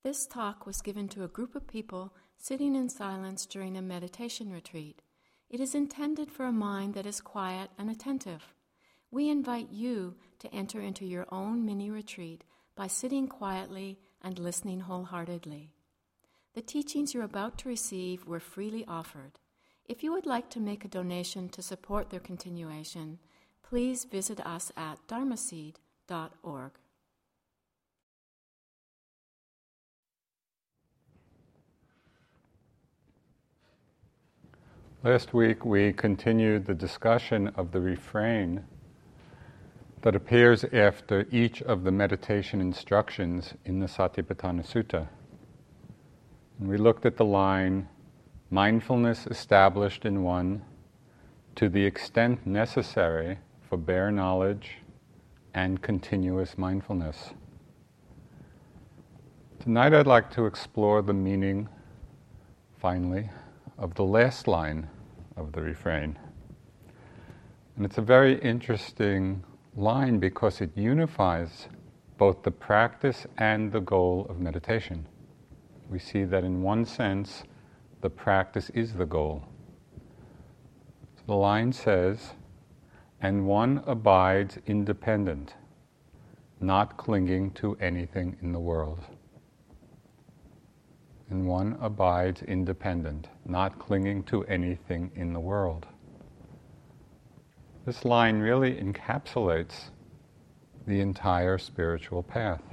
This talk was given to a group of people sitting in silence during a meditation retreat. It is intended for a mind that is quiet and attentive. We invite you to enter into your own mini retreat by sitting quietly and listening wholeheartedly. The teachings you're about to receive were freely offered. If you would like to make a donation to support their continuation, please visit us at dharmaseed.org. Last week we continued the discussion of the refrain that appears after each of the meditation instructions in the Satipatthana Sutta. And we looked at the line, mindfulness established in one to the extent necessary for bare knowledge and continuous mindfulness. Tonight I'd like to explore the meaning, finally, of the last line of the refrain. And it's a very interesting line because it unifies both the practice and the goal of meditation. We see that in one sense, the practice is the goal. So the line says, and one abides independent, not clinging to anything in the world. And one abides independent, not clinging to anything in the world. This line really encapsulates the entire spiritual path.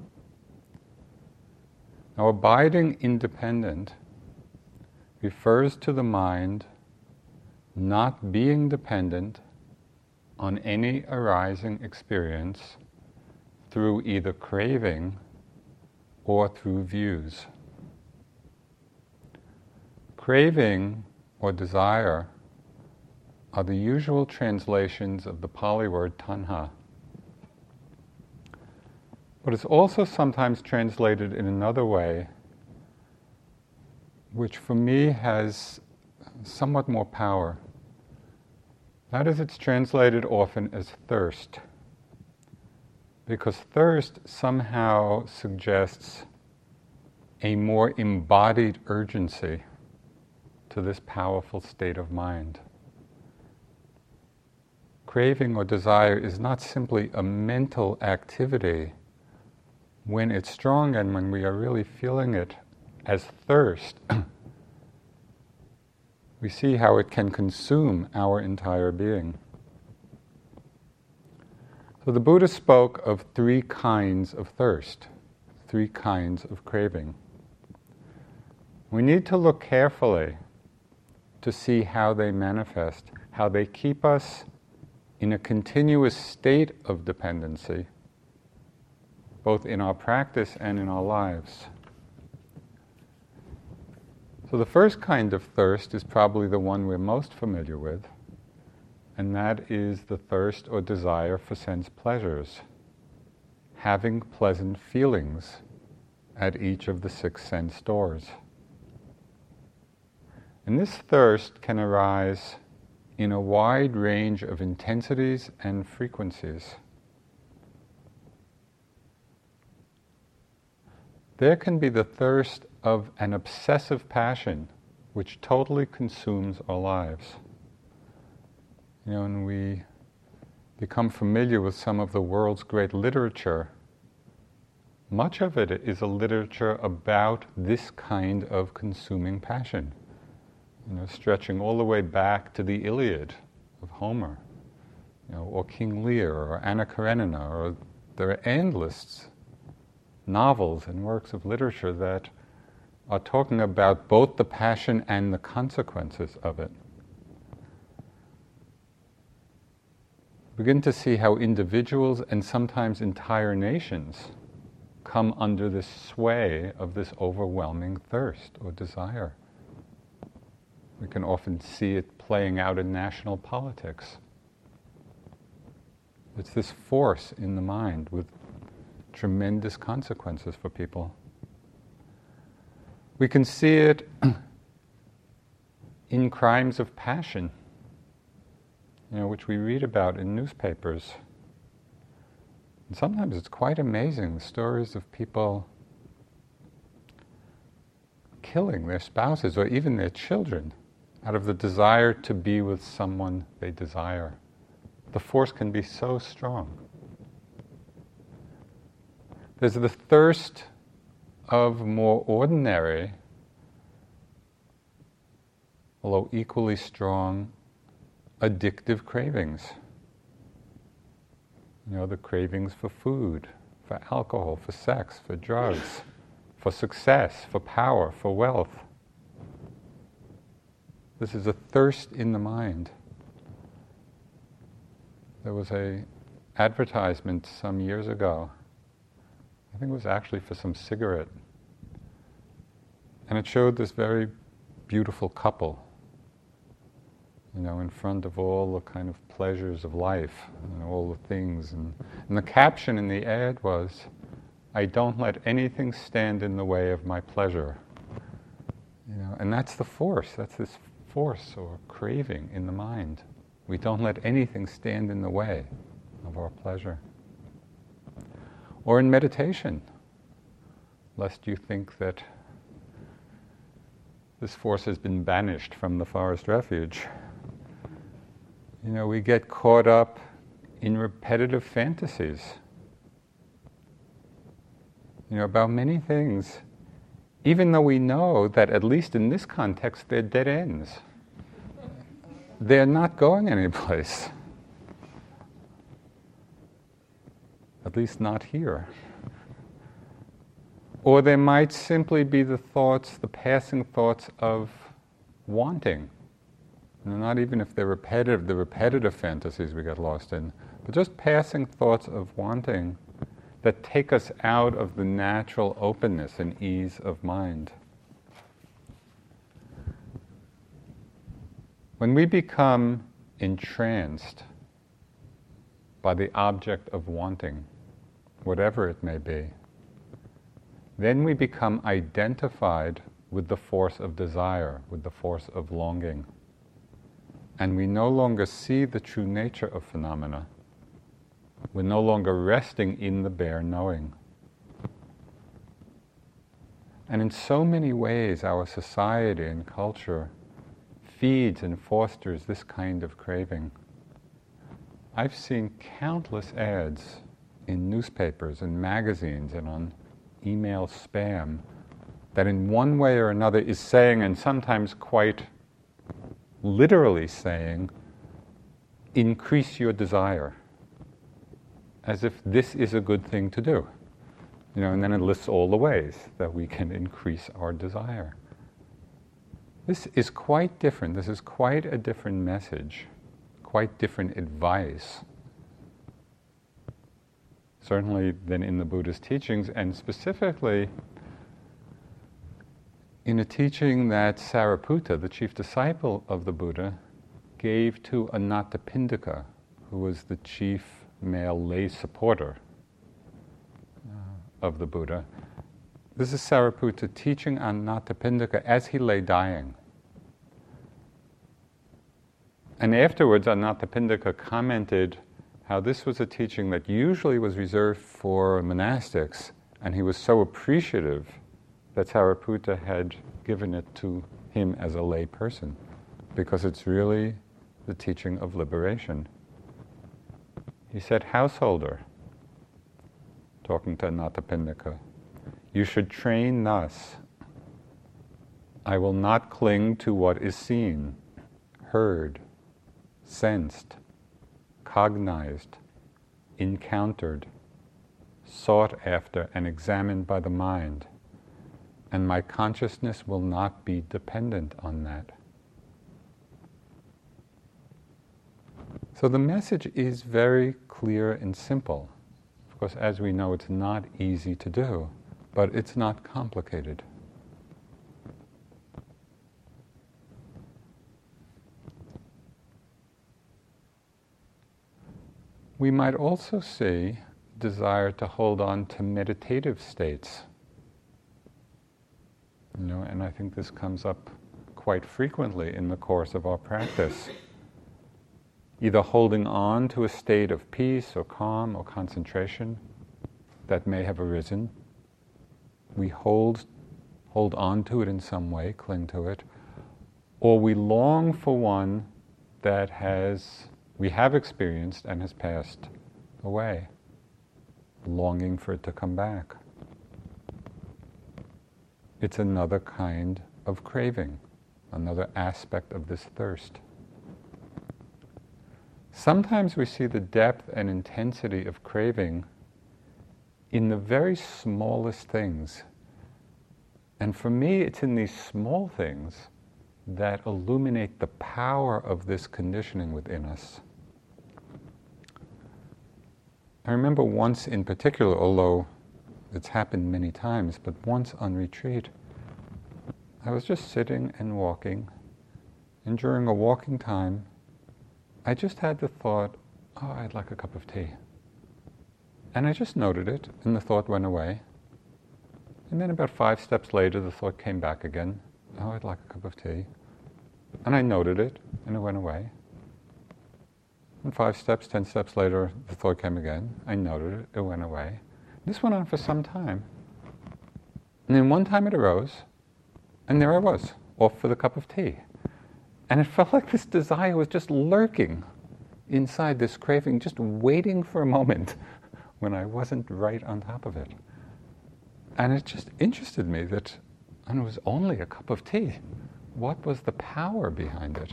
Now, abiding independent refers to the mind not being dependent on any arising experience through either craving or through views. Craving or desire are the usual translations of the Pali word tanha. But it's also sometimes translated in another way, which for me has somewhat more power. That is, it's translated often as thirst, because thirst somehow suggests a more embodied urgency to this powerful state of mind. Craving or desire is not simply a mental activity. When it's strong and when we are really feeling it as thirst, we see how it can consume our entire being. So the Buddha spoke of three kinds of thirst, three kinds of craving. We need to look carefully to see how they manifest, how they keep us in a continuous state of dependency, both in our practice and in our lives. So the first kind of thirst is probably the one we're most familiar with, and that is the thirst or desire for sense pleasures, having pleasant feelings at each of the 6 sense doors. And this thirst can arise in a wide range of intensities and frequencies. There can be the thirst of an obsessive passion which totally consumes our lives. When we become familiar with some of the world's great literature, much of it is a literature about this kind of consuming passion. Stretching all the way back to the Iliad of Homer, or King Lear, or Anna Karenina, or there are endless novels and works of literature that are talking about both the passion and the consequences of it. Begin to see how individuals and sometimes entire nations come under the sway of this overwhelming thirst or desire. We can often see it playing out in national politics. It's this force in the mind with tremendous consequences for people. We can see it in crimes of passion, which we read about in newspapers. And sometimes it's quite amazing, the stories of people killing their spouses or even their children out of the desire to be with someone they desire. The force can be so strong. There's the thirst of more ordinary, although equally strong, addictive cravings. The cravings for food, for alcohol, for sex, for drugs, for success, for power, for wealth. This is a thirst in the mind. There was an advertisement some years ago. I think it was actually for some cigarette. And it showed this very beautiful couple, in front of all the kind of pleasures of life, all the things. And the caption in the ad was, "I don't let anything stand in the way of my pleasure." And that's the force, that's this force or craving in the mind. We don't let anything stand in the way of our pleasure. Or in meditation, lest you think that this force has been banished from the forest refuge. We get caught up in repetitive fantasies, about many things, even though we know that, at least in this context, they're dead ends. They're not going anyplace. At least not here. Or there might simply be the passing thoughts of wanting. Not even if they're repetitive, the repetitive fantasies we get lost in, but just passing thoughts of wanting that take us out of the natural openness and ease of mind. When we become entranced by the object of wanting, whatever it may be, then we become identified with the force of desire, with the force of longing. And we no longer see the true nature of phenomena. We're no longer resting in the bare knowing. And in so many ways, our society and culture feeds and fosters this kind of craving. I've seen countless ads in newspapers and magazines and on email spam that in one way or another is saying, and sometimes quite literally saying, increase your desire, as if this is a good thing to do. And then it lists all the ways that we can increase our desire. This is quite different. This is quite a different message, quite different advice, certainly than in the Buddha's teachings, and specifically in a teaching that Sariputta, the chief disciple of the Buddha, gave to Anathapindika, who was the chief male lay supporter of the Buddha. This is Sariputta teaching Anathapindika as he lay dying. And afterwards, Anathapindika commented how this was a teaching that usually was reserved for monastics, and he was so appreciative that Sariputta had given it to him as a lay person, because it's really the teaching of liberation. He said, "Householder," talking to Anathapindika, "you should train thus. I will not cling to what is seen, heard, sensed, cognized, encountered, sought after, and examined by the mind, and my consciousness will not be dependent on that." So the message is very clear and simple. Of course, as we know, it's not easy to do, but it's not complicated. We might also see desire to hold on to meditative states. And I think this comes up quite frequently in the course of our practice. Either holding on to a state of peace or calm or concentration that may have arisen. We hold hold on to it in some way, cling to it, or we long for one that we have experienced and has passed away, longing for it to come back. It's another kind of craving, another aspect of this thirst. Sometimes we see the depth and intensity of craving in the very smallest things. And for me, it's in these small things that illuminate the power of this conditioning within us. I remember once in particular, although it's happened many times, but once on retreat, I was just sitting and walking, and during a walking time, I just had the thought, oh, I'd like a cup of tea. And I just noted it, and the thought went away. And then about 5 steps later, the thought came back again, oh, I'd like a cup of tea. And I noted it, and it went away. And 5 steps, 10 steps later, the thought came again. I noted it, it went away. This went on for some time. And then one time it arose, and there I was, off for the cup of tea. And it felt like this desire was just lurking inside this craving, just waiting for a moment when I wasn't right on top of it. And it just interested me that it was only a cup of tea. What was the power behind it?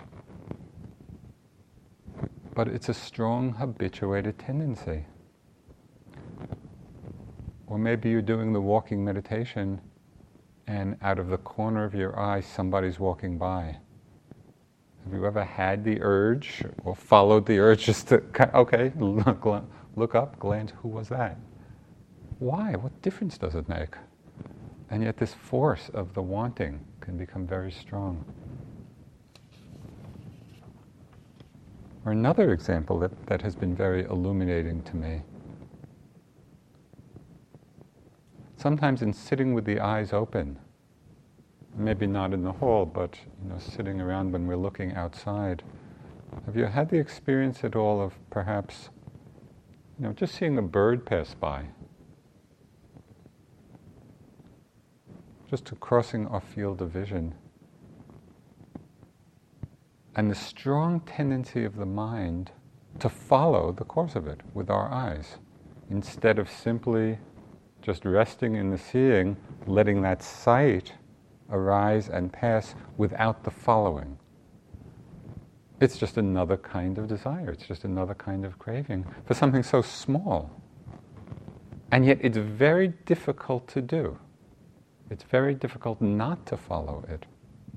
But it's a strong, habituated tendency. Or maybe you're doing the walking meditation and out of the corner of your eye somebody's walking by. Have you ever had the urge or followed the urge just to, okay, look up, glance, who was that? Why? What difference does it make? And yet this force of the wanting can become very strong. Or another example that has been very illuminating to me. Sometimes in sitting with the eyes open, maybe not in the hall, but sitting around when we're looking outside, have you had the experience at all of perhaps just seeing a bird pass by? Just crossing our field of vision. And the strong tendency of the mind to follow the course of it with our eyes, instead of simply just resting in the seeing, letting that sight arise and pass without the following. It's just another kind of desire. It's just another kind of craving for something so small. And yet it's very difficult to do. It's very difficult not to follow it.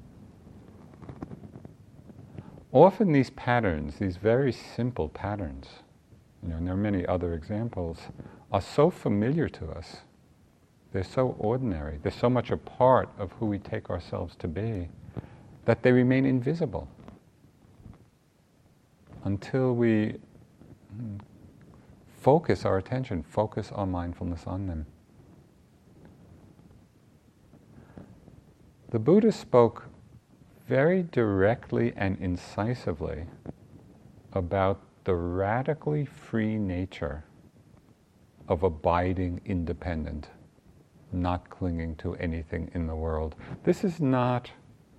Often these patterns, these very simple patterns, and there are many other examples, are so familiar to us. They're so ordinary. They're so much a part of who we take ourselves to be that they remain invisible until we focus our attention, focus our mindfulness on them. The Buddha spoke very directly and incisively about the radically free nature of abiding independent, not clinging to anything in the world. This is not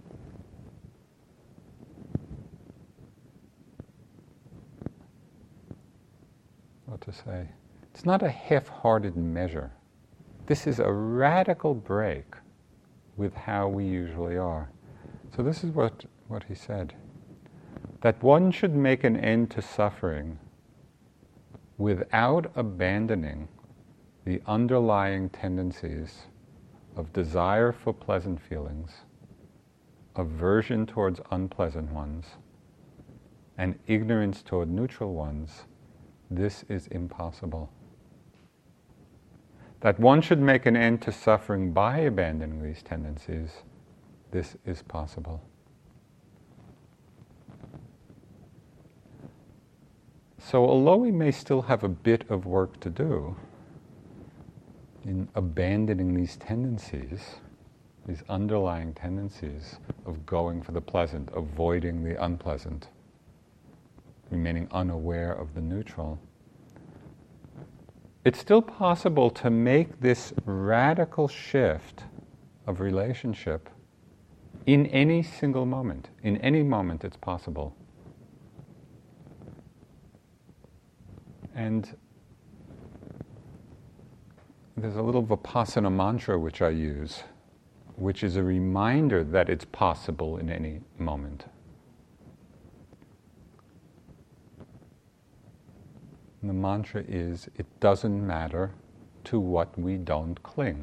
what to say. It's not a half-hearted measure. This is a radical break with how we usually are. So this is what he said. That one should make an end to suffering without abandoning the underlying tendencies of desire for pleasant feelings, aversion towards unpleasant ones, and ignorance toward neutral ones. This is impossible. That one should make an end to suffering by abandoning these tendencies, this is possible. So although we may still have a bit of work to do in abandoning these tendencies, these underlying tendencies of going for the pleasant, avoiding the unpleasant, remaining unaware of the neutral, it's still possible to make this radical shift of relationship in any single moment. In any moment it's possible. And there's a little Vipassana mantra which I use, which is a reminder that it's possible in any moment. And the mantra is, it doesn't matter to what we don't cling.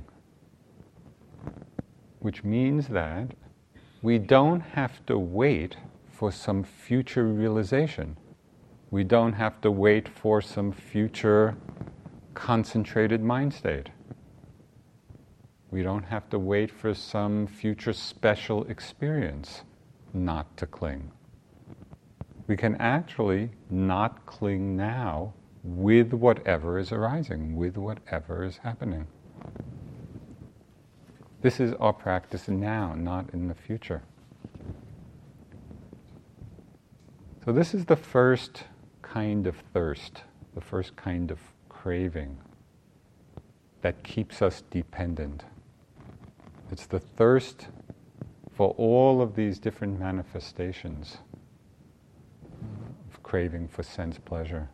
Which means that we don't have to wait for some future realization. We don't have to wait for some future concentrated mind state. We don't have to wait for some future special experience not to cling. We can actually not cling now with whatever is arising, with whatever is happening. This is our practice now, not in the future. So this is the first kind of thirst, the first kind of craving that keeps us dependent. It's the thirst for all of these different manifestations of craving for sense pleasure.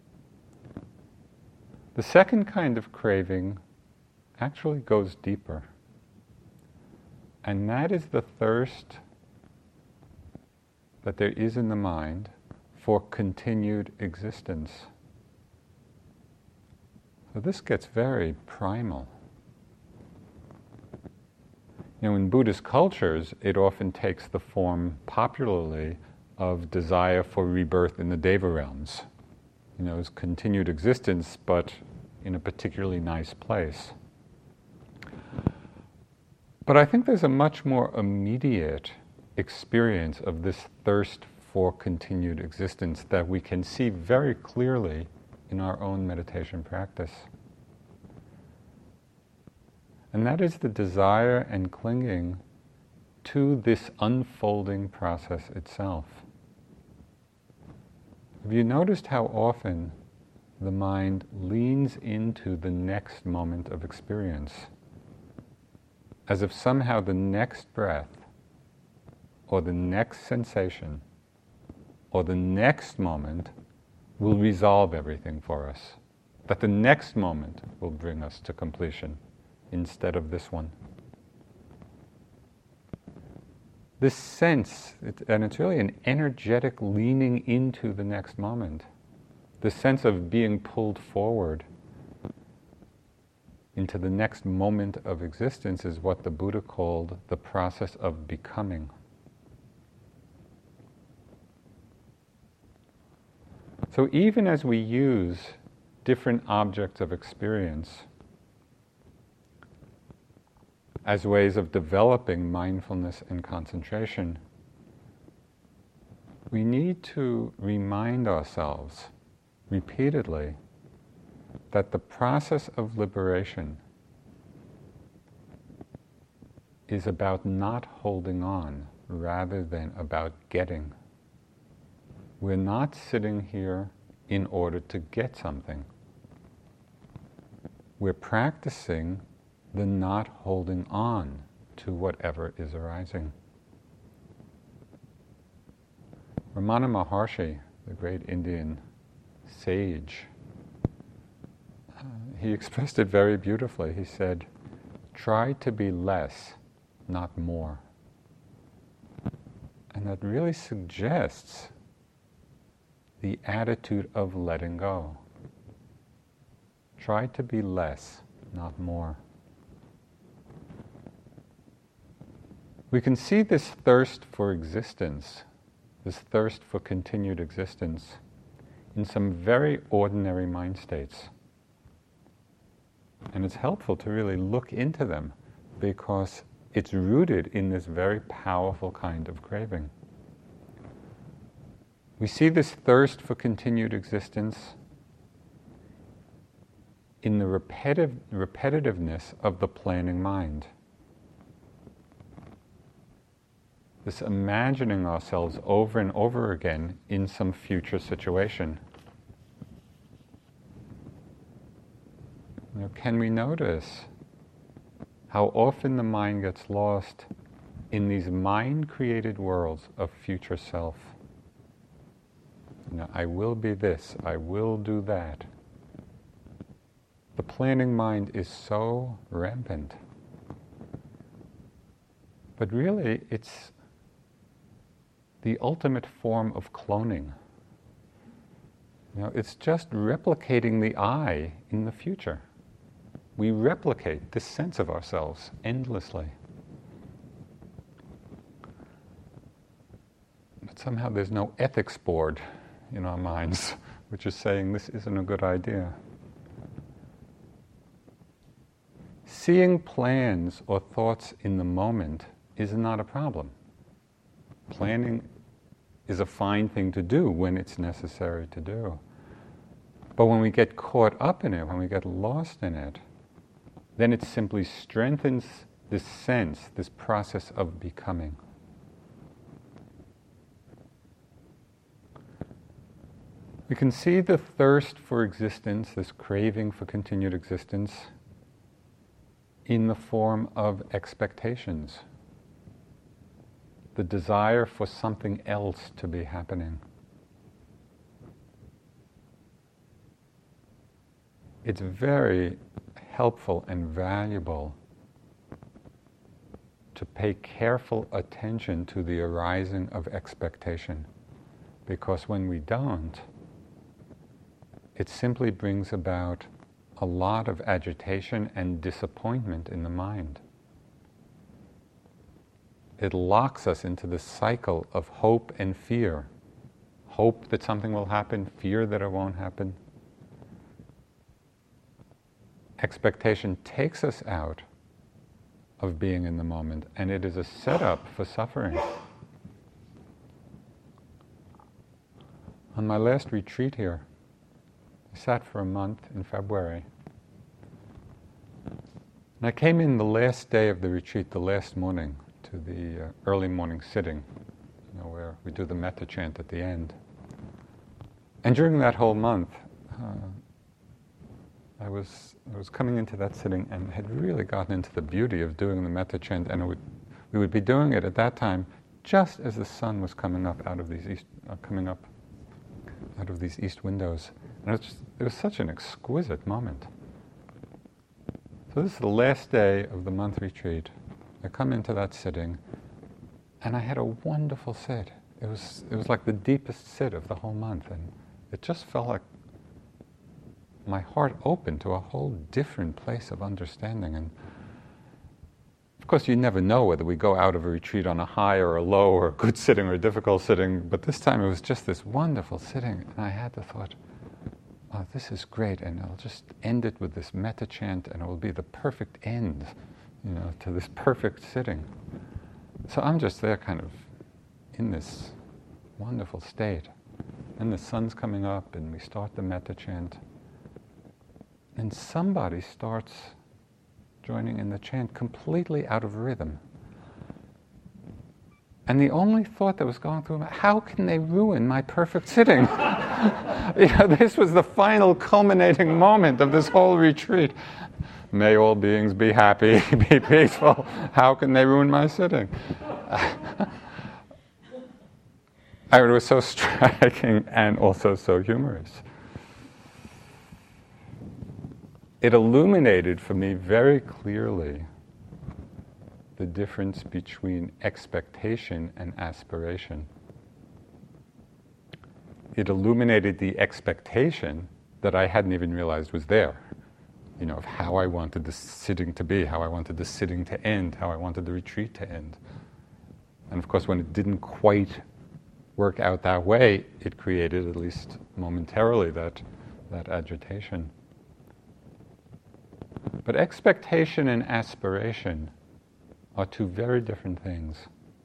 The second kind of craving actually goes deeper, and that is the thirst that there is in the mind for continued existence. So this gets very primal. In Buddhist cultures, it often takes the form, popularly, of desire for rebirth in the Deva realms. As continued existence, but in a particularly nice place. But I think there's a much more immediate experience of this thirst for continued existence that we can see very clearly in our own meditation practice. And that is the desire and clinging to this unfolding process itself. Have you noticed how often the mind leans into the next moment of experience, as if somehow the next breath, or the next sensation, or the next moment will resolve everything for us, that the next moment will bring us to completion instead of this one? This sense, and it's really an energetic leaning into the next moment. The sense of being pulled forward into the next moment of existence is what the Buddha called the process of becoming. So even as we use different objects of experience as ways of developing mindfulness and concentration, we need to remind ourselves repeatedly that the process of liberation is about not holding on rather than about getting. We're not sitting here in order to get something. We're practicing the not holding on to whatever is arising. Ramana Maharshi, the great Indian sage, he expressed it very beautifully. He said, "Try to be less, not more." And that really suggests the attitude of letting go. Try to be less, not more. We can see this thirst for existence, this thirst for continued existence, in some very ordinary mind states. And it's helpful to really look into them because it's rooted in this very powerful kind of craving. We see this thirst for continued existence in the repetitiveness of the planning mind. This imagining ourselves over and over again in some future situation. Can we notice how often the mind gets lost in these mind-created worlds of future self. I will be this, I will do that. The planning mind is so rampant. But really, it's the ultimate form of cloning. It's just replicating the I in the future. We replicate this sense of ourselves endlessly. But somehow there's no ethics board in our minds, which is saying this isn't a good idea. Seeing plans or thoughts in the moment is not a problem. Planning is a fine thing to do when it's necessary to do. But when we get caught up in it, when we get lost in it, then it simply strengthens this sense, this process of becoming. We can see the thirst for existence, this craving for continued existence, in the form of expectations. The desire for something else to be happening. It's very helpful and valuable to pay careful attention to the arising of expectation, because when we don't, it simply brings about a lot of agitation and disappointment in the mind. It locks us into the cycle of hope and fear. Hope that something will happen, fear that it won't happen. Expectation takes us out of being in the moment, and it is a setup for suffering. On my last retreat here, I sat for a month in February. And I came in the last day of the retreat, the last morning, to the early morning sitting, where we do the metta chant at the end. And during that whole month, I was coming into that sitting and had really gotten into the beauty of doing the metta chant, and we would be doing it at that time just as the sun was coming up out of these east windows. And it was such an exquisite moment. So this is the last day of the month retreat. I come into that sitting, and I had a wonderful sit. It was like the deepest sit of the whole month, and it just felt like my heart opened to a whole different place of understanding. And of course, you never know whether we go out of a retreat on a high or a low, or a good sitting or a difficult sitting, but this time it was just this wonderful sitting, and I had the thought, oh, this is great, and I'll just end it with this metta chant, and it will be the perfect end, to this perfect sitting. So I'm just there kind of in this wonderful state. And the sun's coming up, and we start the metta chant. And somebody starts joining in the chant completely out of rhythm. And the only thought that was going through my mind, how can they ruin my perfect sitting? This was the final culminating moment of this whole retreat. May all beings be happy, be peaceful. How can they ruin my sitting? It was so striking and also so humorous. It illuminated for me very clearly the difference between expectation and aspiration. It illuminated the expectation that I hadn't even realized was there, of how I wanted the sitting to be, how I wanted the sitting to end, how I wanted the retreat to end. And of course, when it didn't quite work out that way, it created, at least momentarily, that agitation. But expectation and aspiration are two very different things.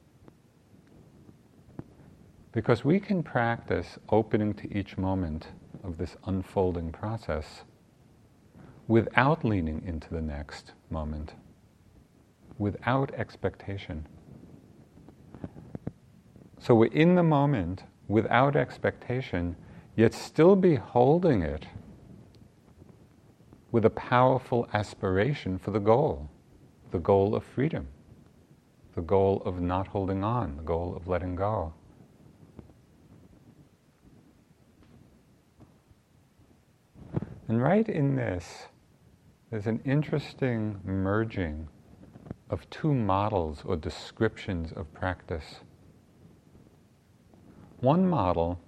Because we can practice opening to each moment of this unfolding process without leaning into the next moment, without expectation. So we're in the moment without expectation, yet still be holding it with a powerful aspiration for the goal, the goal of freedom, the goal of not holding on, the goal of letting go. And right in this, there's an interesting merging of two models or descriptions of practice. One model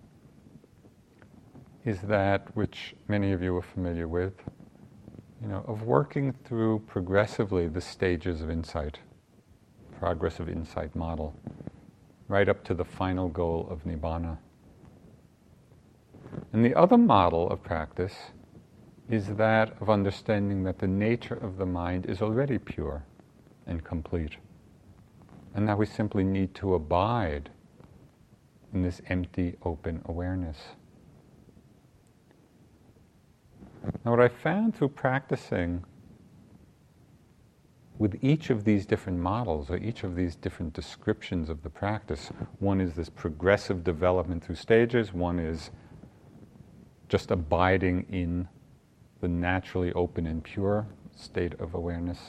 is that which many of you are familiar with, of working through progressively the stages of insight, progressive insight model, right up to the final goal of Nibbana. And the other model of practice is that of understanding that the nature of the mind is already pure and complete, and that we simply need to abide in this empty, open awareness. Now, what I found through practicing with each of these different models, or each of these different descriptions of the practice, one is this progressive development through stages, one is just abiding in the naturally open and pure state of awareness.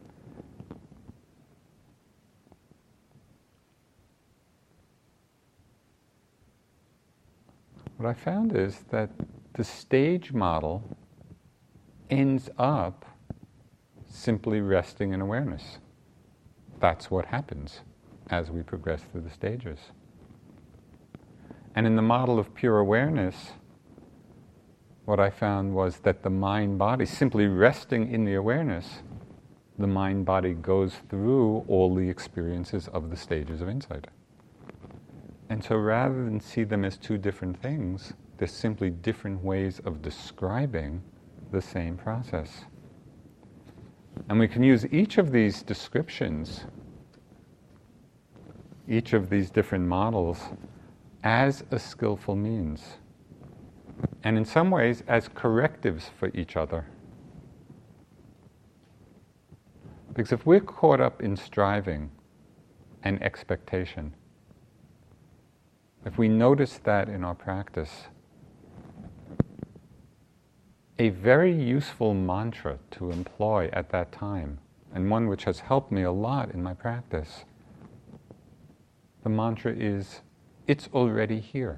What I found is that the stage model ends up simply resting in awareness. That's what happens as we progress through the stages. And in the model of pure awareness, what I found was that the mind-body, simply resting in the awareness, the mind-body goes through all the experiences of the stages of insight. And so rather than see them as two different things, they're simply different ways of describing the same process. And we can use each of these descriptions, each of these different models, as a skillful means. And in some ways, as correctives for each other. Because if we're caught up in striving and expectation, if we notice that in our practice, a very useful mantra to employ at that time, and one which has helped me a lot in my practice, the mantra is, "It's already here,"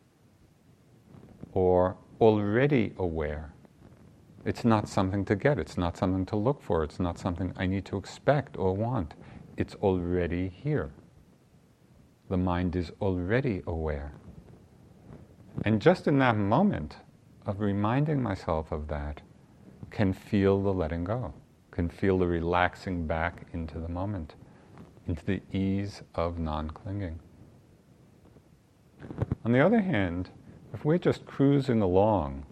or "already aware." It's not something to get, it's not something to look for, it's not something I need to expect or want. It's already here. The mind is already aware. And just in that moment of reminding myself of that, can feel the letting go, can feel the relaxing back into the moment, into the ease of non-clinging. On the other hand, if we're just cruising along,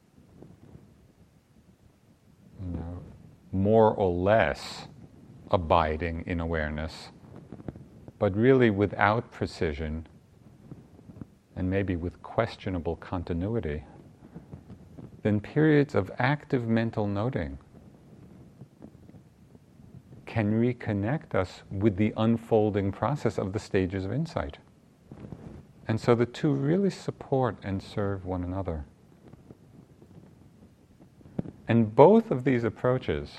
more or less abiding in awareness, but really without precision, and maybe with questionable continuity, then periods of active mental noting can reconnect us with the unfolding process of the stages of insight. And so the two really support and serve one another. And both of these approaches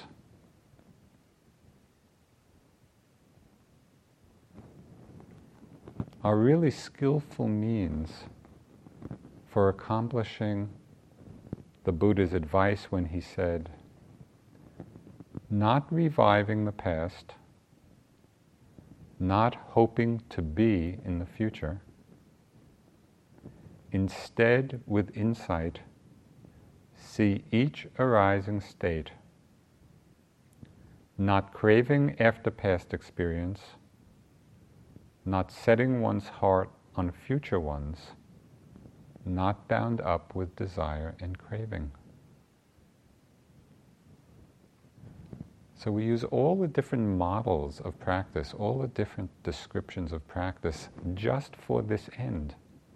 are really skillful means for accomplishing the Buddha's advice when he said, not reviving the past, not hoping to be in the future, instead with insight, see each arising state, not craving after past experience, not setting one's heart on future ones, not bound up with desire and craving. So we use all the different models of practice, all the different descriptions of practice, just for this end.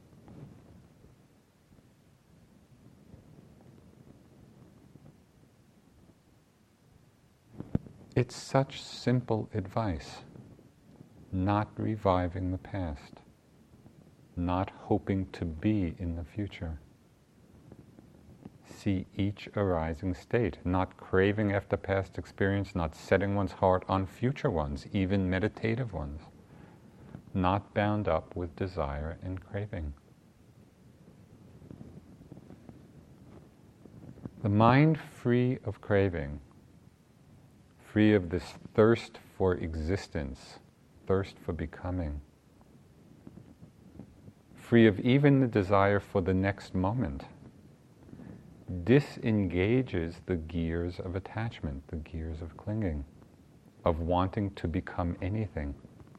It's such simple advice. Not reviving the past, not hoping to be in the future. see each arising state, not craving after past experience, not setting one's heart on future ones, even meditative ones, not bound up with desire and craving. The mind free of craving, free of this thirst for existence, thirst for becoming, free of even the desire for the next moment, disengages the gears of attachment, the gears of clinging, of wanting to become anything.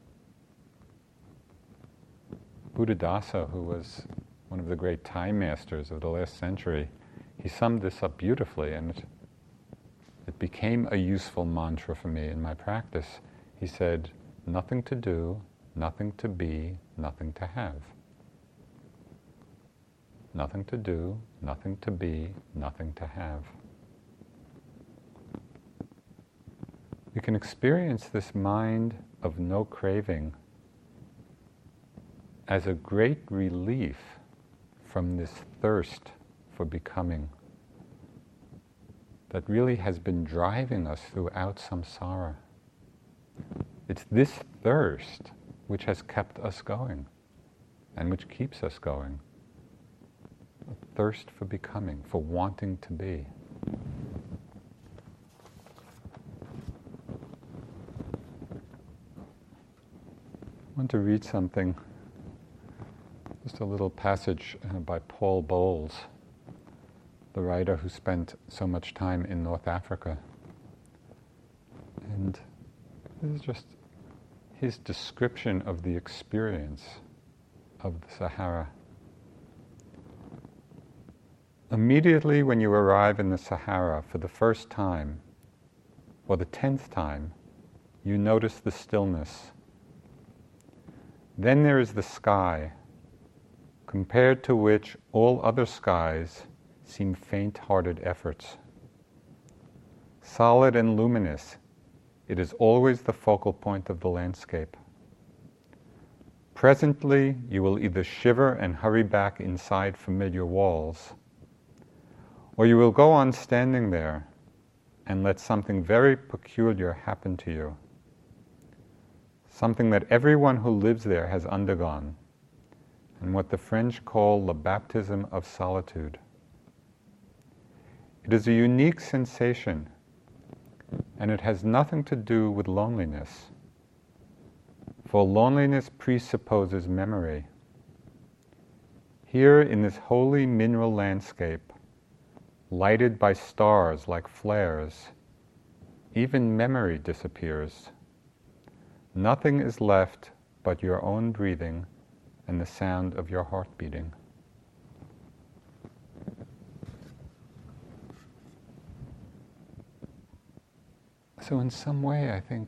Buddhadasa, who was one of the great time masters of the last century, he summed this up beautifully, and it became a useful mantra for me in my practice. He said, nothing to do, nothing to be, nothing to have. Nothing to do, nothing to be, nothing to have. You can experience this mind of no craving as a great relief from this thirst for becoming that really has been driving us throughout samsara. It's this thirst which has kept us going and which keeps us going. A thirst for becoming, for wanting to be. I want to read something, just a little passage by Paul Bowles, the writer who spent so much time in North Africa. And this is just his description of the experience of the Sahara. Immediately when you arrive in the Sahara for the first time, or the 10th time, you notice the stillness. Then there is the sky, compared to which all other skies seem faint-hearted efforts. Solid and luminous, it is always the focal point of the landscape. Presently, you will either shiver and hurry back inside familiar walls, or you will go on standing there and let something very peculiar happen to you. Something that everyone who lives there has undergone, and what the French call the baptism of solitude. It is a unique sensation, and it has nothing to do with loneliness, for loneliness presupposes memory. Here in this holy mineral landscape, lighted by stars like flares, even memory disappears. Nothing is left but your own breathing and the sound of your heart beating. So in some way, I think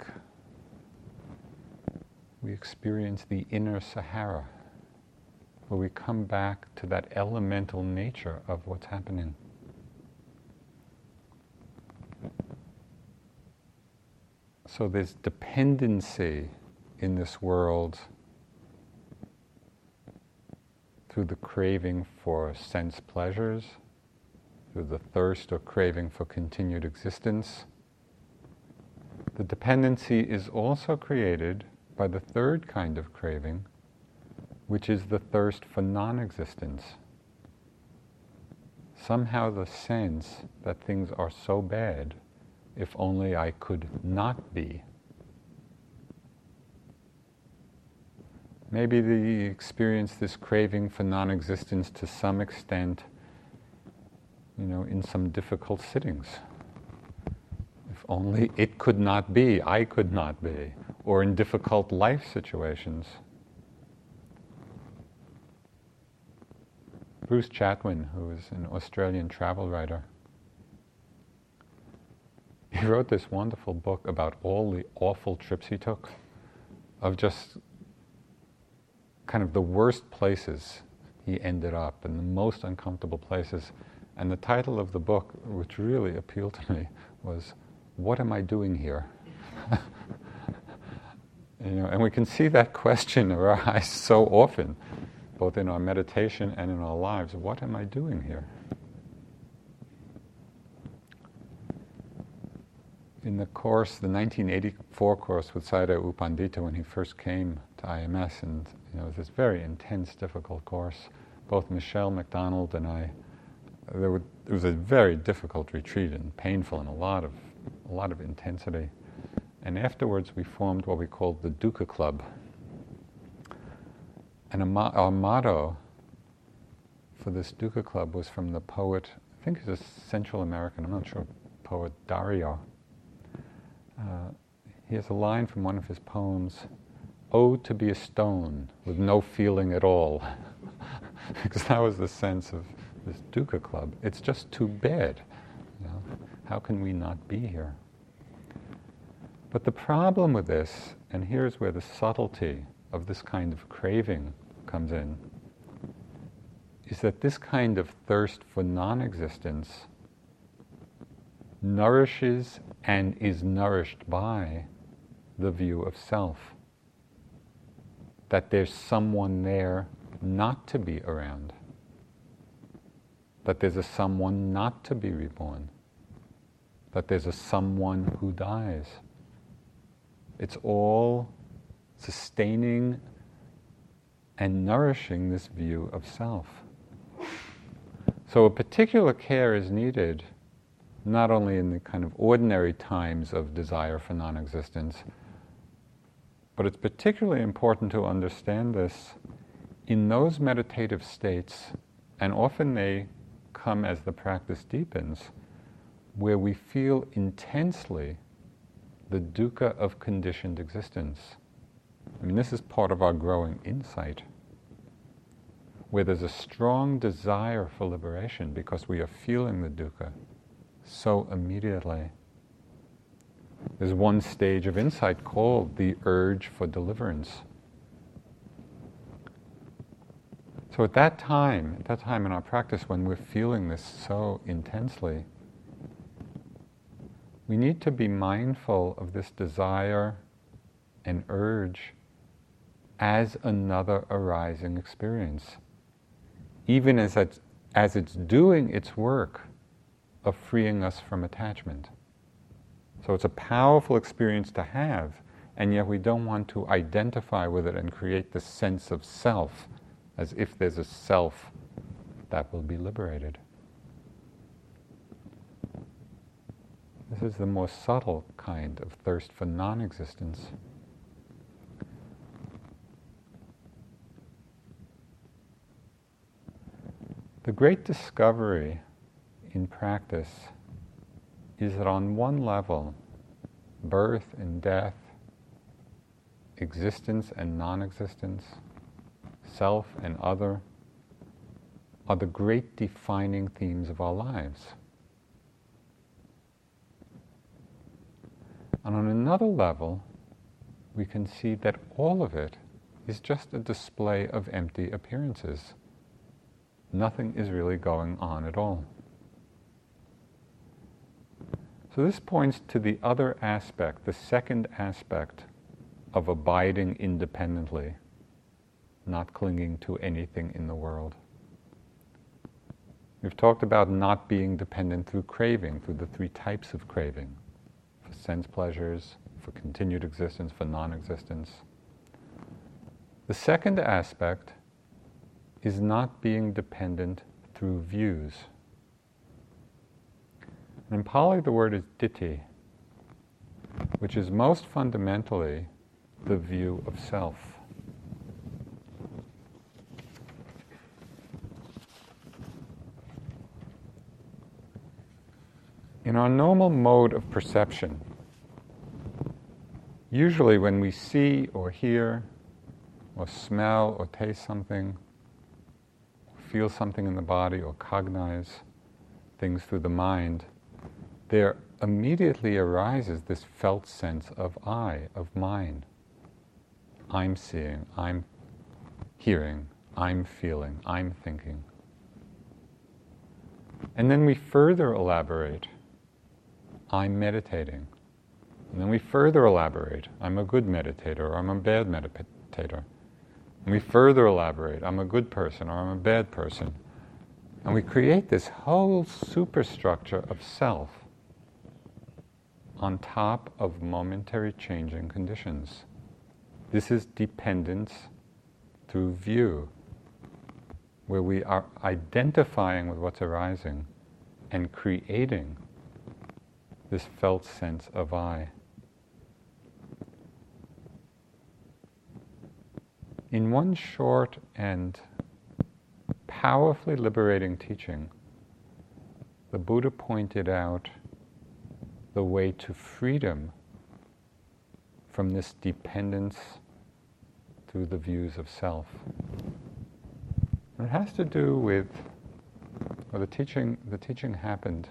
we experience the inner Sahara, where we come back to that elemental nature of what's happening. So there's dependency in this world through the craving for sense pleasures, through the thirst or craving for continued existence. The dependency is also created by the third kind of craving, which is the thirst for non-existence. Somehow the sense that things are so bad, if only I could not be. Maybe we experience this craving for non-existence to some extent, in some difficult sittings. If only it could not be, I could not be, or in difficult life situations. Bruce Chatwin, who is an Australian travel writer, he wrote this wonderful book about all the awful trips he took, of just kind of the worst places he ended up, and the most uncomfortable places. And the title of the book, which really appealed to me, was, "What am I doing here?" And we can see that question arise so often, both in our meditation and in our lives. What am I doing here? in the course, the 1984 course with Sayadaw U Pandita when he first came to IMS, and it was this very intense, difficult course. Both Michelle McDonald and I, it was a very difficult retreat and painful and a lot of intensity. And afterwards we formed what we called the Dukkha Club. And our motto for this Dukkha Club was from the poet, I think he's a Central American, I'm not sure, poet Dario. He has a line from one of his poems, "Oh, to be a stone with no feeling at all." Because that was the sense of this Dukkha Club. It's just too bad. How can we not be here? But the problem with this, and here's where the subtlety of this kind of craving comes in, is that this kind of thirst for non-existence nourishes and is nourished by the view of self. That there's someone there not to be around. That there's a someone not to be reborn. That there's a someone who dies. It's all sustaining and nourishing this view of self. So a particular care is needed, not only in the kind of ordinary times of desire for non-existence, but it's particularly important to understand this in those meditative states, and often they come as the practice deepens, where we feel intensely the dukkha of conditioned existence. I mean, this is part of our growing insight, where there's a strong desire for liberation because we are feeling the dukkha so immediately. There's one stage of insight called the urge for deliverance. So at that time in our practice, when we're feeling this so intensely, we need to be mindful of this desire and urge as another arising experience, even as it's doing its work of freeing us from attachment. So it's a powerful experience to have, and yet we don't want to identify with it and create the sense of self, as if there's a self that will be liberated. This is the more subtle kind of thirst for non-existence. The great discovery in practice is that on one level, birth and death, existence and non-existence, self and other, are the great defining themes of our lives. And on another level, we can see that all of it is just a display of empty appearances. Nothing is really going on at all. So this points to the other aspect, the second aspect of abiding independently, not clinging to anything in the world. We've talked about not being dependent through craving, through the three types of craving: for sense pleasures, for continued existence, for non-existence. The second aspect is not being dependent through views. And in Pali the word is ditthi, which is most fundamentally the view of self. In our normal mode of perception, usually when we see or hear or smell or taste something, feel something in the body or cognize things through the mind, there immediately arises this felt sense of I, of mine. I'm seeing, I'm hearing, I'm feeling, I'm thinking. And then we further elaborate, I'm meditating. And then we further elaborate, I'm a good meditator or I'm a bad meditator. And we further elaborate, I'm a good person or I'm a bad person. And we create this whole superstructure of self. on top of momentary changing conditions. This is dependence through view, where we are identifying with what's arising and creating this felt sense of I. In one short and powerfully liberating teaching, the Buddha pointed out the way to freedom from this dependence through the views of self. And it has to do with, well, the teaching happened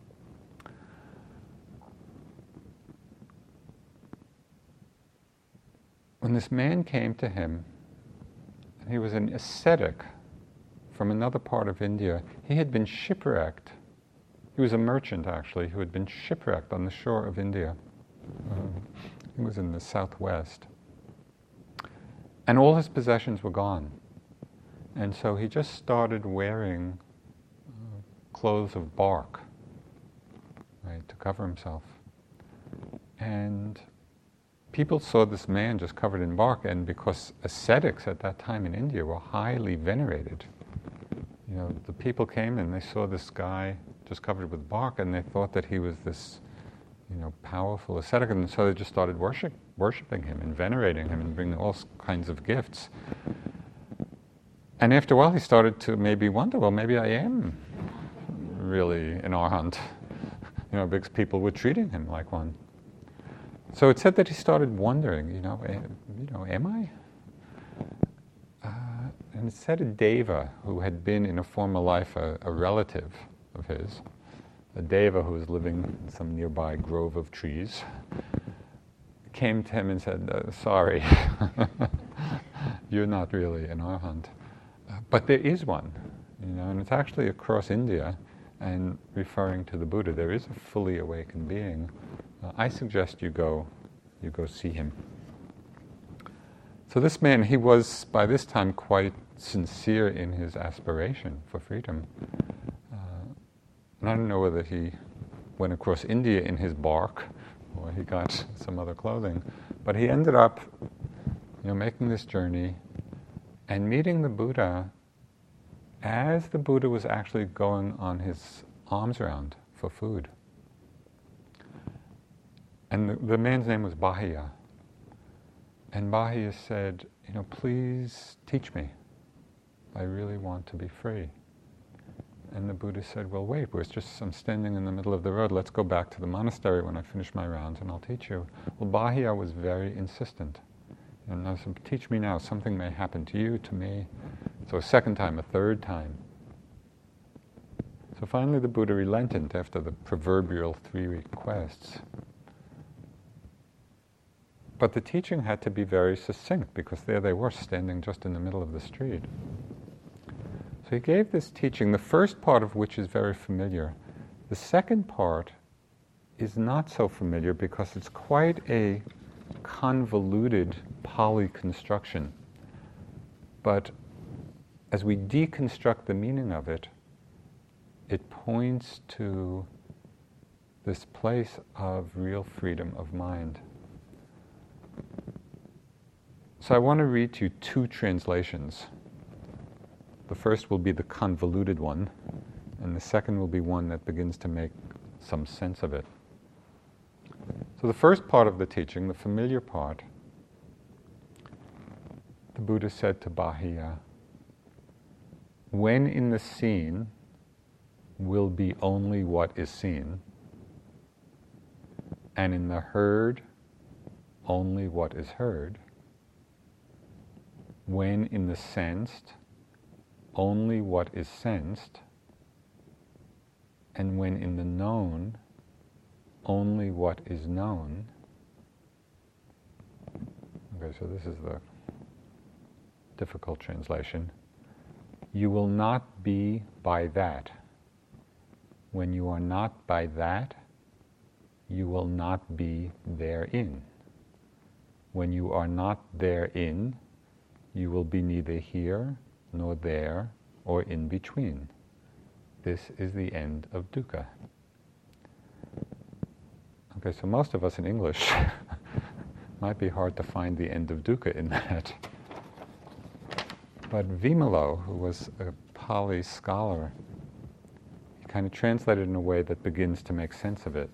when this man came to him, and he was an ascetic from another part of India. He had been shipwrecked. He was a merchant, actually, who had been shipwrecked on the shore of India. He was in the southwest. And all his possessions were gone. And so he just started wearing clothes of bark, right, to cover himself. And people saw this man just covered in bark, and because ascetics at that time in India were highly venerated, you know, the people came and they saw this guy just covered with bark, and they thought that he was this, you know, powerful ascetic, and so they just started worshiping him and venerating him and bringing all kinds of gifts. And after a while, he started to maybe wonder, well, maybe I am really an arhat, you know, because people were treating him like one. So it said that he started wondering, am I? And it said a deva who had been in a former life a relative of his, a deva who was living in some nearby grove of trees, came to him and said, sorry, you're not really an arhat. But there is one, you know, and it's actually across India, and referring to the Buddha, there is a fully awakened being. I suggest you go see him. So this man, he was by this time quite sincere in his aspiration for freedom. And I don't know whether he went across India in his bark or he got some other clothing, but he ended up, you know, making this journey and meeting the Buddha as the Buddha was actually going on his alms round for food. And the man's name was Bahiya. And Bahiya said, you know, please teach me. I really want to be free. And the Buddha said, well, wait, I'm standing in the middle of the road. Let's go back to the monastery when I finish my rounds and I'll teach you. Well, Bahiya was very insistent. And I said, teach me now. Something may happen to you, to me. So a second time, a third time. So finally the Buddha relented after the proverbial 3 requests. But the teaching had to be very succinct because there they were standing just in the middle of the street. So he gave this teaching, the first part of which is very familiar. The second part is not so familiar because it's quite a convoluted Pali construction. But as we deconstruct the meaning of it, it points to this place of real freedom of mind. So I want to read to you 2 translations. The first will be the convoluted one, and the second will be one that begins to make some sense of it. So the first part of the teaching, the familiar part, the Buddha said to Bahiya, when in the seen will be only what is seen, and in the heard only what is heard, when in the sensed only what is sensed, and when in the known only what is known. Okay, so this is the difficult translation. You will not be by that. When you are not by that, you will not be therein. When you are not therein, you will be neither here nor there or in between. This is the end of dukkha. Okay, so most of us in English might be hard to find the end of dukkha in that. But Vimalo, who was a Pali scholar, he kind of translated it in a way that begins to make sense of it.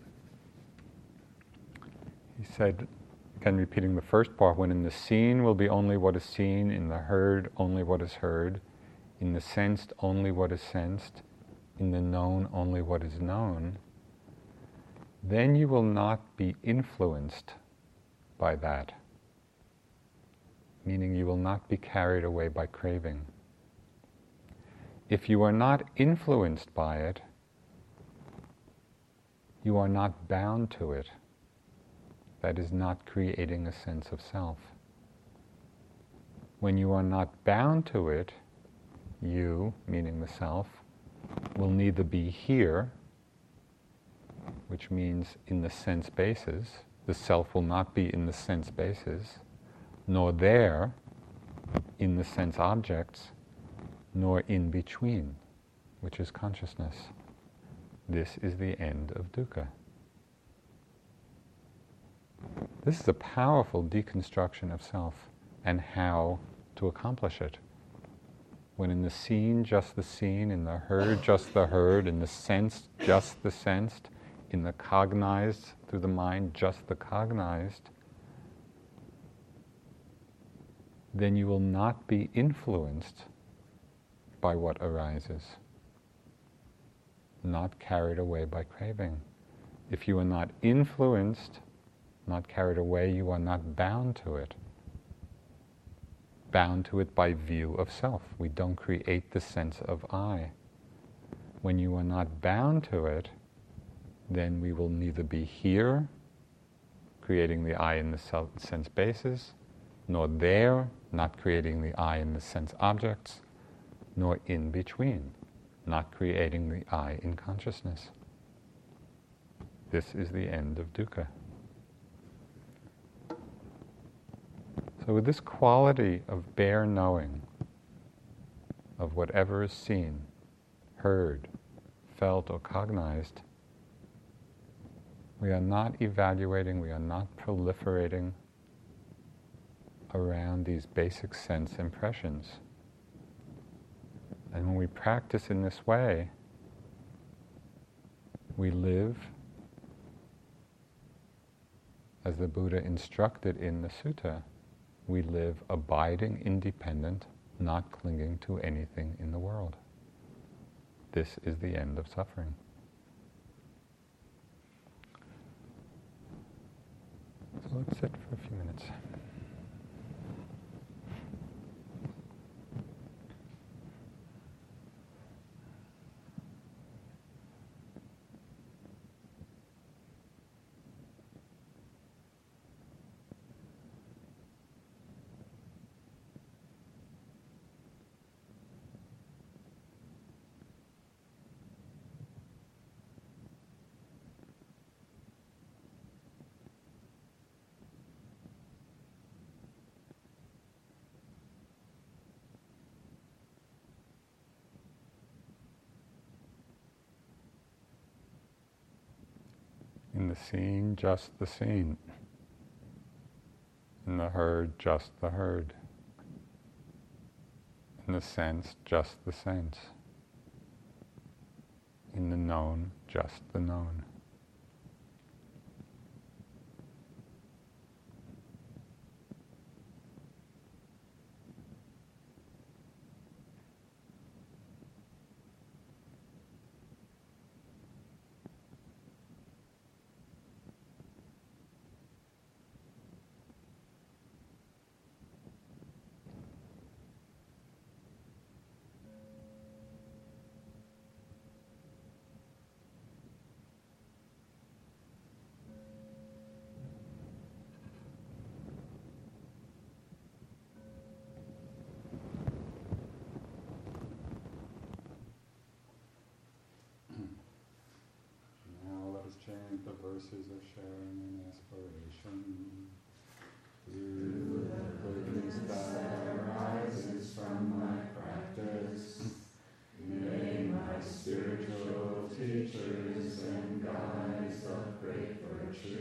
He said, again repeating the first part, when in the seen will be only what is seen, in the heard only what is heard, in the sensed only what is sensed, in the known only what is known, then you will not be influenced by that. Meaning you will not be carried away by craving. If you are not influenced by it, you are not bound to it. That is not creating a sense of self. When you are not bound to it, you, meaning the self, will neither be here, which means in the sense basis, the self will not be in the sense basis, nor there, in the sense objects, nor in between, which is consciousness. This is the end of dukkha. This is a powerful deconstruction of self and how to accomplish it. When in the seen, just the seen, in the heard, just the heard, in the sensed, just the sensed, in the cognized through the mind, just the cognized, then you will not be influenced by what arises, not carried away by craving. If you are not influenced, not carried away, you are not bound to it. Bound to it by view of self. We don't create the sense of I. When you are not bound to it, then we will neither be here, creating the I in the sense basis, nor there, not creating the I in the sense objects, nor in between, not creating the I in consciousness. This is the end of dukkha. So with this quality of bare knowing of whatever is seen, heard, felt, or cognized, we are not evaluating, we are not proliferating around these basic sense impressions. And when we practice in this way, we live as the Buddha instructed in the sutta. We live abiding, independent, not clinging to anything in the world. This is the end of suffering. So let's sit for a few minutes. In the seen, just the seen. In the heard, just the heard. In the sense, just the sense. In the known, just the known. Chant the verses of sharing and aspiration. Through the goodness that arises from my practice, may my spiritual teachers and guides of great virtue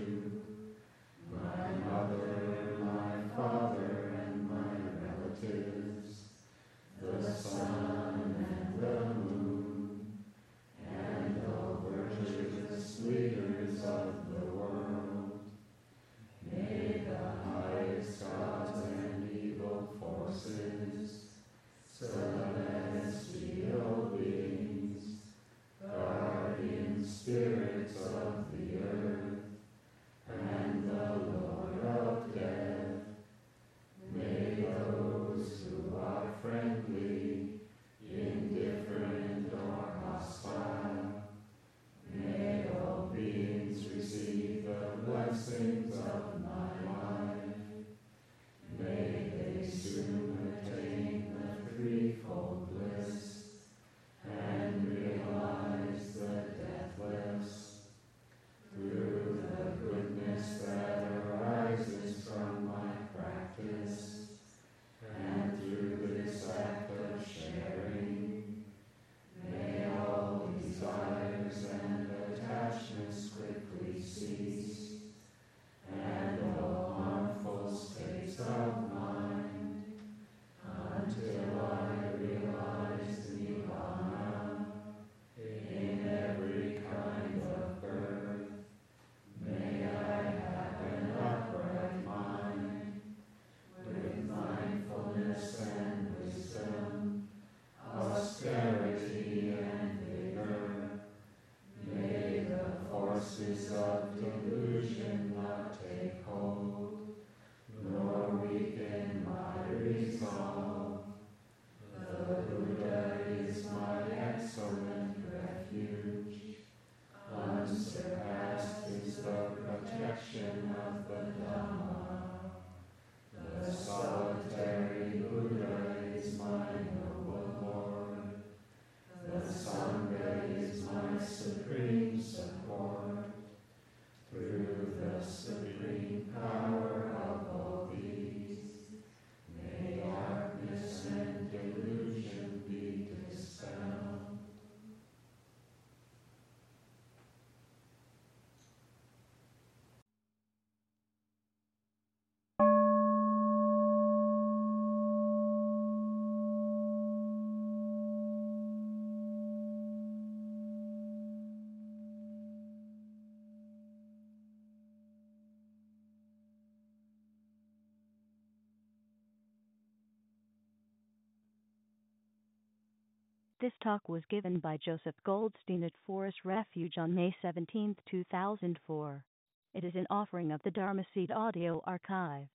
This talk was given by Joseph Goldstein at Forest Refuge on May 17, 2004. It is an offering of the Dharma Seed Audio Archive.